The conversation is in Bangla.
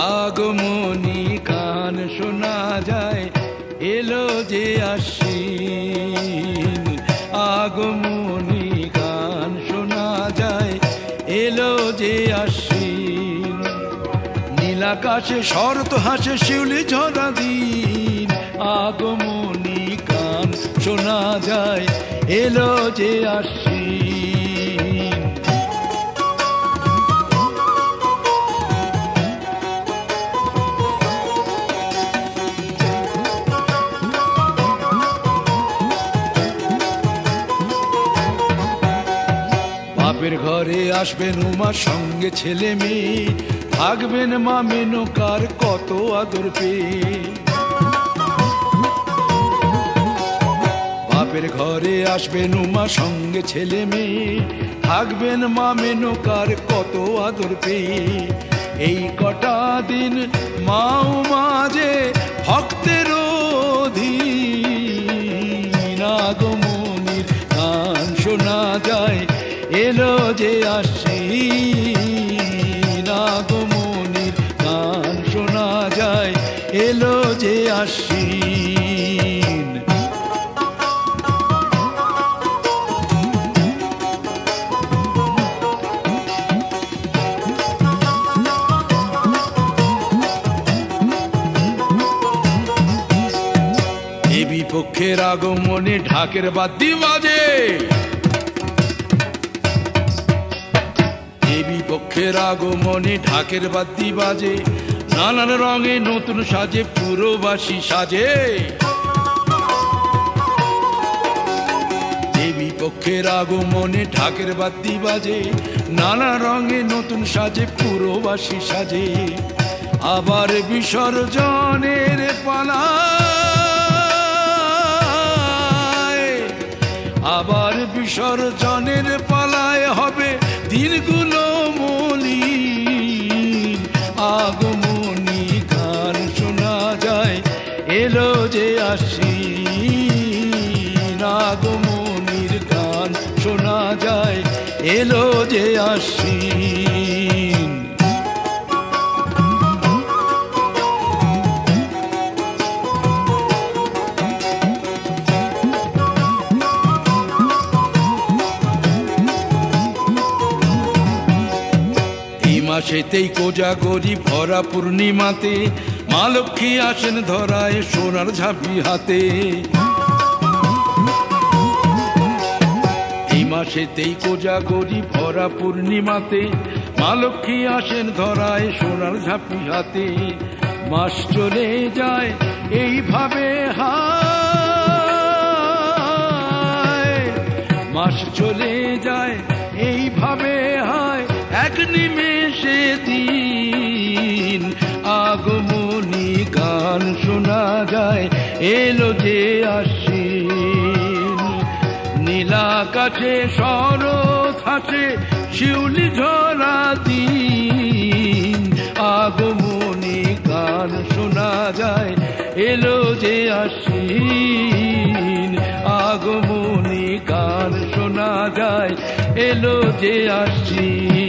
আগমনী গান শোনা যায়, এলো যে আশ্বিন। আগমনী গান শোনা যায়, এলো যে আশ্বিন। নীলাকাশে শরৎ হাসে শিউলি ঝরা দিন, আগমনী গান শোনা যায়, এলো যে আশ্বিন। বাপের ঘরে আসবেন উমা সঙ্গে ছেলে মেয়ে, থাকবেন মা মেনকার কত আদর পেয়ে। বাপের ঘরে আসবেন উমা সঙ্গে ছেলে মেয়ে, থাকবেন মা মেনকার কত আদর পেয়ে। এই কটা দিন মা উমা যে ভক্তের অধীন, আগমনীর গান শোনা যায়, এলো যে আশ্বিন। আগমনীর গান শোনা যায়, এলো যে আশ্বিন। দেবী পক্ষের আগমনে ঢাকের বাদ্যি বাজে, দেবী পক্ষের আগমনে ঢাকের বাদ্যি বাজে। নানান রঙে নতুন সাজে পুরবাসী সাজে। দেবী পক্ষের আগমনে ঢাকের বাদ্যি বাজে, নানা রঙে নতুন সাজে পুরবাসী সাজে। আবার বিসর্জনের পালা, আবার বিসর্জনের পালায় হবে দিনগুলো মলিন। আগমনী গান শোনা যায়, এলো যে আশ্বিন। আগমনীর গান শোনা যায়, এলো যে আশ্বিন। মাসেতেই কোজাগরি ভরা পূর্ণিমাতে, মা লক্ষ্মী আসেন ধরায় সোনার ঝাঁপি হাতে। এই মাসেতেই কোজাগরি ভরা পূর্ণিমাতে, মা লক্ষ্মী আসেন ধরায় সোনার ঝাঁপি হাতে। মাস চলে যায় এইভাবে হায়, মাস চলে যায় এইভাবে হায়, এক নিমেষে দিন। আগমনী গান শোনা যায়, এলো যে আশ্বিন। নীলাকাশে শরৎ হাসে শিউলি ঝরা দিন, আগমনী গান শোনা যায়, এলো যে আশ্বিন। আগমনী গান শোনা যায়, এলো যে আশ্বিন।